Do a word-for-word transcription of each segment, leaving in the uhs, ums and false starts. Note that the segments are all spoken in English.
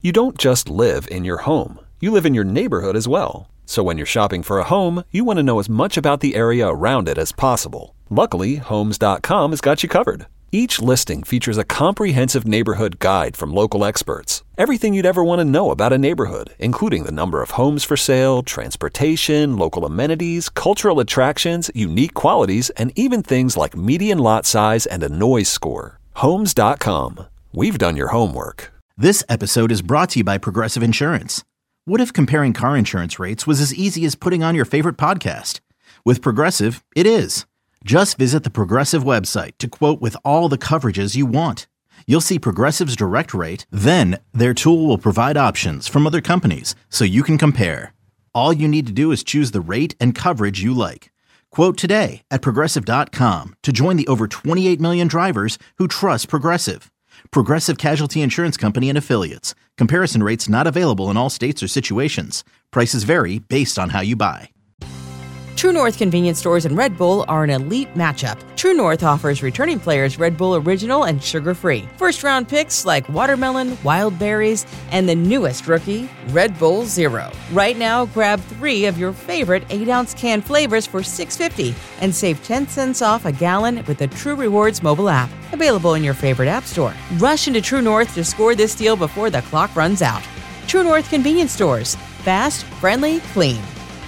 You don't just live in your home. You live in your neighborhood as well. So when you're shopping for a home, you want to know as much about the area around it as possible. Luckily, Homes dot com has got you covered. Each listing features a comprehensive neighborhood guide from local experts. Everything you'd ever want to know about a neighborhood, including the number of homes for sale, transportation, local amenities, cultural attractions, unique qualities, and even things like median lot size and a noise score. Homes dot com. We've done your homework. This episode is brought to you by Progressive Insurance. What if comparing car insurance rates was as easy as putting on your favorite podcast? With Progressive, it is. Just visit the Progressive website to quote with all the coverages you want. You'll see Progressive's direct rate, then their tool will provide options from other companies so you can compare. All you need to do is choose the rate and coverage you like. Quote today at Progressive dot com to join the over twenty-eight million drivers who trust Progressive. Progressive Casualty Insurance Company and Affiliates. Comparison rates not available in all states or situations. Prices vary based on how you buy. True North convenience stores and Red Bull are an elite matchup. True North offers returning players Red Bull Original and sugar-free. First-round picks like watermelon, wild berries, and the newest rookie, Red Bull Zero. Right now, grab three of your favorite eight-ounce can flavors for six dollars and fifty cents and save ten cents off a gallon with the True Rewards mobile app. Available in your favorite app store. Rush into True North to score this deal before the clock runs out. True North convenience stores. Fast, friendly, clean.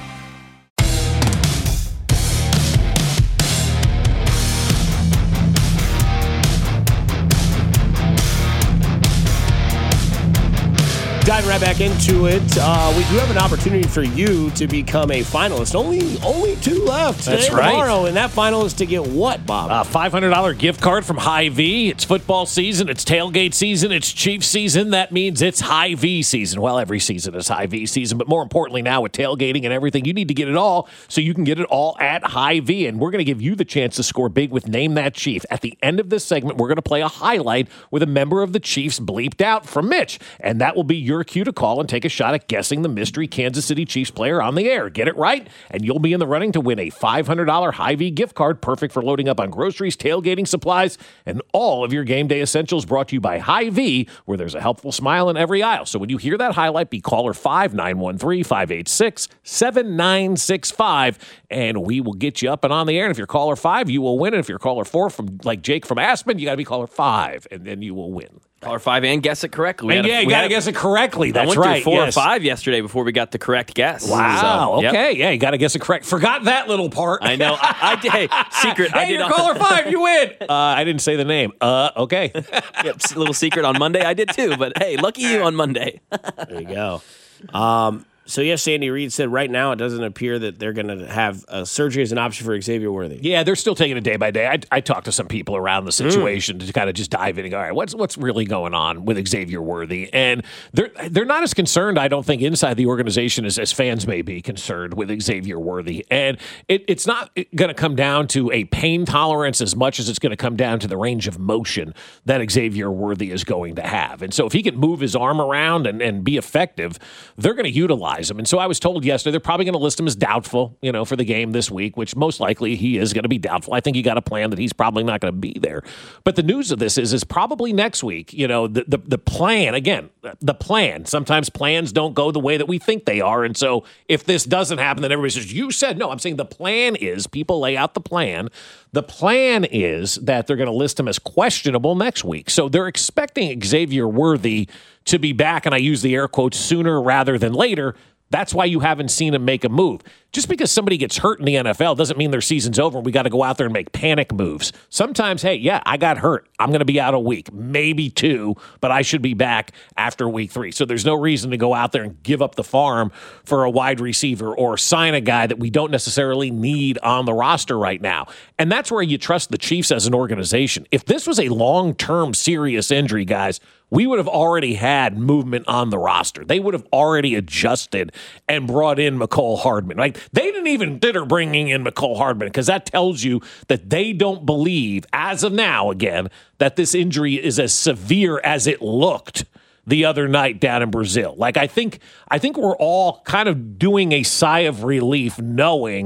Diving right back into it, uh, we do have an opportunity for you to become a finalist. Only only two left today That's and right. tomorrow, and that finalist to get what, Bob? A five hundred dollars gift card from Hy-Vee. It's football season. It's tailgate season. It's Chiefs season. That means it's Hy-Vee season. Well, every season is Hy-Vee season, but more importantly now with tailgating and everything, you need to get it all so you can get it all at Hy-Vee, and we're going to give you the chance to score big with Name That Chief. At the end of this segment, we're going to play a highlight with a member of the Chiefs bleeped out from Mitch, and that will be your cue to call and take a shot at guessing the mystery Kansas City Chiefs player on the air. Get it right, and you'll be in the running to win a five hundred dollars Hy-Vee gift card, perfect for loading up on groceries, tailgating supplies, and all of your game day essentials, brought to you by Hy-Vee, where there's a helpful smile in every aisle. So when you hear that highlight, be caller five nine one three, five eight six, seven nine six five, and we will get you up and on the air. And if you're caller five, you will win. And if you're caller four, from like Jake from Aspen, you got to be caller five, and then you will win. Caller five and guess it correctly. We And a, yeah, you got to guess it correctly. That's I went right. through four yes. or five yesterday before we got the correct guess. Wow. So, yep. Okay. Yeah, you got to guess it correct. Forgot that little part. I know. I, I did. Hey, secret. Hey, I did you're on, caller five. You win. Uh, I didn't say the name. Uh, okay. Yep, little secret on Monday. I did too. But hey, lucky you on Monday. There you go. Um, so, yes, Sandy Reed said right now it doesn't appear that they're going to have uh, surgery as an option for Xavier Worthy. Yeah, they're still taking it day by day. I, I talked to some people around the situation mm. to kind of just dive in and go, all right, what's what's really going on with Xavier Worthy? And they're they're not as concerned, I don't think, inside the organization as, as fans may be concerned with Xavier Worthy. And it, it's not going to come down to a pain tolerance as much as it's going to come down to the range of motion that Xavier Worthy is going to have. And so if he can move his arm around and, and be effective, they're going to utilize him. And so I was told yesterday they're probably going to list him as doubtful, you know, for the game this week, which most likely he is going to be doubtful. I think he got a plan that he's probably not going to be there. But the news of this is, is probably next week, you know, the, the, the plan, again, the plan. Sometimes plans don't go the way that we think they are. And so if this doesn't happen, then everybody says, you said no. I'm saying the plan is, people lay out the plan. The plan is that they're going to list him as questionable next week. So they're expecting Xavier Worthy to be back, and I use the air quotes, sooner rather than later. That's why you haven't seen him make a move. Just because somebody gets hurt in the N F L doesn't mean their season's over and we got to go out there and make panic moves. Sometimes, hey, yeah, I got hurt. I'm going to be out a week, maybe two, but I should be back after week three. So there's no reason to go out there and give up the farm for a wide receiver or sign a guy that we don't necessarily need on the roster right now. And that's where you trust the Chiefs as an organization. If this was a long-term serious injury, guys, we would have already had movement on the roster. They would have already adjusted and brought in Mecole Hardman. Like, they didn't even consider bringing in Mecole Hardman because that tells you that they don't believe, as of now, again, that this injury is as severe as it looked the other night down in Brazil. Like, I think, I think we're all kind of doing a sigh of relief knowing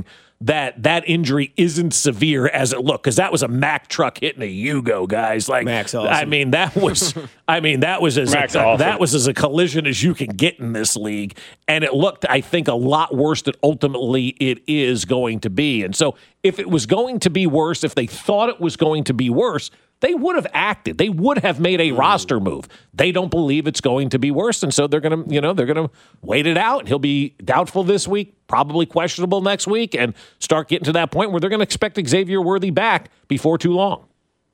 that that injury isn't severe as it looked, because that was a Mack truck hitting a Yugo, guys. Like, Mack's awesome. I mean, that was, I mean, that was as a, awesome. that was as a collision as you can get in this league, and it looked, I think, a lot worse than ultimately it is going to be. And so, if it was going to be worse, if they thought it was going to be worse, they would have acted. They would have made a mm. roster move. They don't believe it's going to be worse, and so they're going to, you know, they're going to wait it out. He'll be doubtful this week, probably questionable next week, and start getting to that point where they're going to expect Xavier Worthy back before too long.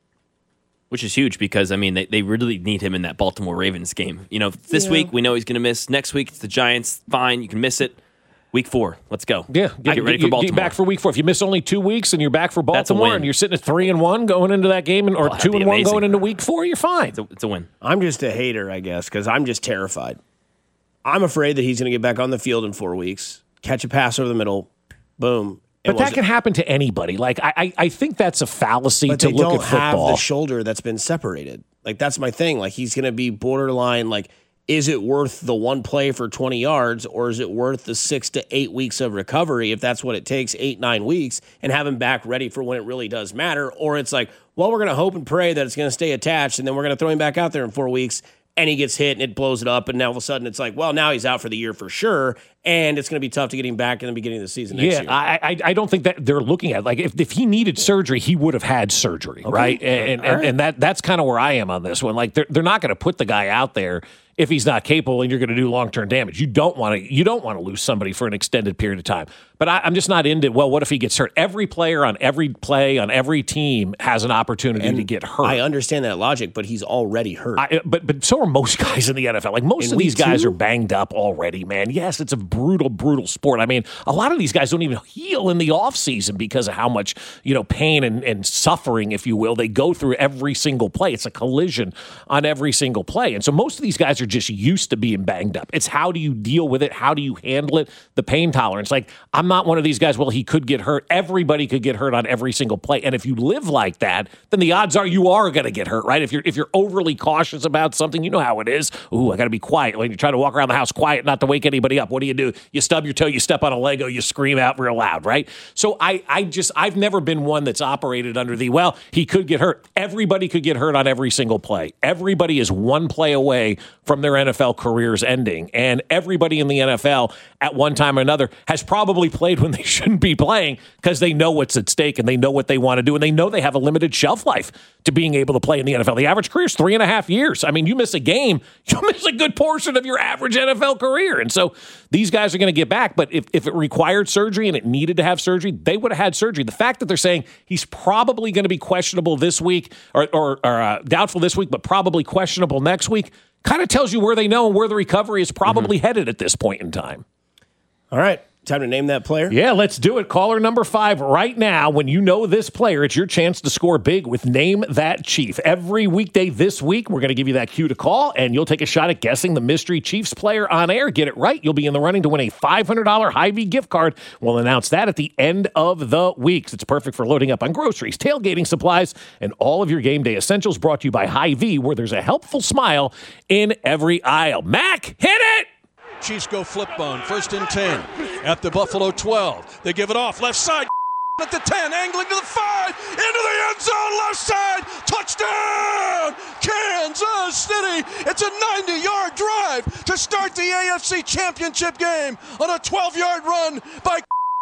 Which is huge because, I mean, they, they really need him in that Baltimore Ravens game. You know, this yeah. week we know he's going to miss. Next week it's the Giants. Fine, you can miss it. Week four, let's go. Yeah, get, get ready you, for Baltimore. Get back for week four. If you miss only two weeks and you're back for Baltimore and you're sitting at three and one going into that game, and, or oh, two and one amazing. going into week four, you're fine. It's a, it's a win. I'm just a hater, I guess, because I'm just terrified. I'm afraid that he's going to get back on the field in four weeks, catch a pass over the middle, boom. But that can happen to anybody. Like I, I, I think that's a fallacy but to they look don't at football. have the shoulder that's been separated. Like that's my thing. Like he's going to be borderline. Like, is it worth the one play for twenty yards, or is it worth the six to eight weeks of recovery if that's what it takes, eight nine weeks, and have him back ready for when it really does matter? Or it's like, well, we're going to hope and pray that it's going to stay attached, and then we're going to throw him back out there in four weeks. And he gets hit and it blows it up. And now all of a sudden it's like, well, now he's out for the year for sure. And it's going to be tough to get him back in the beginning of the season next yeah, year. I, I I don't think that they're looking at, like, if, if he needed surgery, he would have had surgery, okay. right? And, and, right. and that that's kind of where I am on this one. Like, they're, they're not going to put the guy out there if he's not capable and you're going to do long-term damage. You don't want to you don't want to lose somebody for an extended period of time. But I, I'm just not into, well, what if he gets hurt? Every player on every play on every team has an opportunity and to get hurt. I understand that logic, but he's already hurt. I, but but so are most guys in the N F L. Like, most in of these guys two? are banged up already, man. Yes, it's a brutal, brutal sport. I mean, a lot of these guys don't even heal in the offseason because of how much, you know, pain and, and suffering, if you will, they go through every single play. It's a collision on every single play. And so most of these guys are just used to being banged up. It's how do you deal with it? How do you handle it? The pain tolerance. Like, I'm not one of these guys, well, he could get hurt. Everybody could get hurt on every single play. And if you live like that, then the odds are you are going to get hurt, right? If you're if you're overly cautious about something, you know how it is. Ooh, I got to be quiet. When you're trying to walk around the house quiet, not to wake anybody up, what do you do? You stub your toe, you step on a Lego, you scream out real loud, right? So I, I just, I've never been one that's operated under the, well, he could get hurt. Everybody could get hurt on every single play. Everybody is one play away from their N F L careers ending. And everybody in the N F L at one time or another has probably played when they shouldn't be playing because they know what's at stake and they know what they want to do and they know they have a limited shelf life to being able to play in the N F L. The average career is three and a half years. I mean, you miss a game, you miss a good portion of your average N F L career. And so these guys are going to get back. But if, if it required surgery and it needed to have surgery, they would have had surgery. The fact that they're saying he's probably going to be questionable this week or, or, or uh, doubtful this week, but probably questionable next week, kind of tells you where they know and where the recovery is probably mm-hmm. headed at this point in time. All right. Time to name that player? Yeah, let's do it. Caller number five right now. When you know this player, it's your chance to score big with Name That Chief. Every weekday this week, we're going to give you that cue to call, and you'll take a shot at guessing the mystery Chiefs player on air. Get it right. You'll be in the running to win a five hundred dollars Hy-Vee gift card. We'll announce that at the end of the week. It's perfect for loading up on groceries, tailgating supplies, and all of your game day essentials, brought to you by Hy-Vee, where there's a helpful smile in every aisle. Mac, hit it! Chiefs go flip bone, first and ten at the Buffalo twelve. They give it off, left side at the ten, angling to the five, into the end zone, left side, touchdown, Kansas City. It's a ninety-yard drive to start the A F C Championship game on a twelve-yard run by.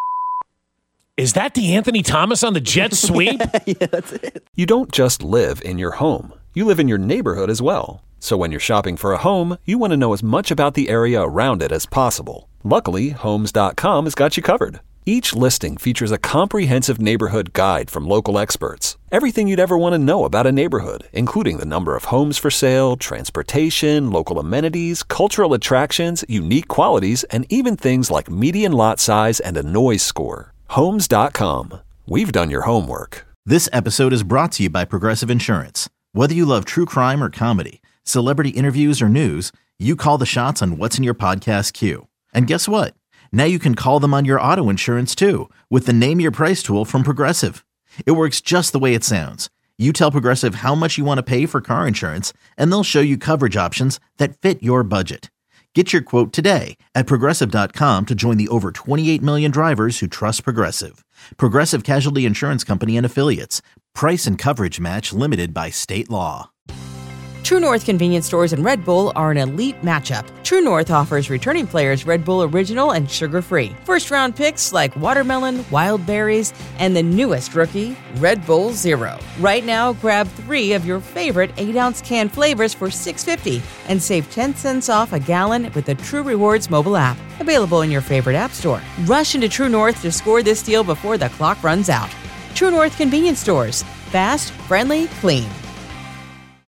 Is that the Anthony Thomas on the jet sweep? Yeah, that's it. You don't just live in your home. You live in your neighborhood as well. So when you're shopping for a home, you want to know as much about the area around it as possible. Luckily, Homes dot com has got you covered. Each listing features a comprehensive neighborhood guide from local experts. Everything you'd ever want to know about a neighborhood, including the number of homes for sale, transportation, local amenities, cultural attractions, unique qualities, and even things like median lot size and a noise score. Homes dot com. We've done your homework. This episode is brought to you by Progressive Insurance. Whether you love true crime or comedy, celebrity interviews or news, you call the shots on what's in your podcast queue. And guess what? Now you can call them on your auto insurance too with the Name Your Price tool from Progressive. It works just the way it sounds. You tell Progressive how much you want to pay for car insurance, and they'll show you coverage options that fit your budget. Get your quote today at Progressive dot com to join the over twenty-eight million drivers who trust Progressive. Progressive Casualty Insurance Company and Affiliates. Price and coverage match limited by state law. True North convenience stores and Red Bull are an elite matchup. True North offers returning players Red Bull Original and sugar-free. First-round picks like watermelon, wild berries, and the newest rookie, Red Bull Zero. Right now, grab three of your favorite eight-ounce can flavors for six dollars and fifty cents and save ten cents off a gallon with the True Rewards mobile app. Available in your favorite app store. Rush into True North to score this deal before the clock runs out. True North convenience stores. Fast, friendly, clean.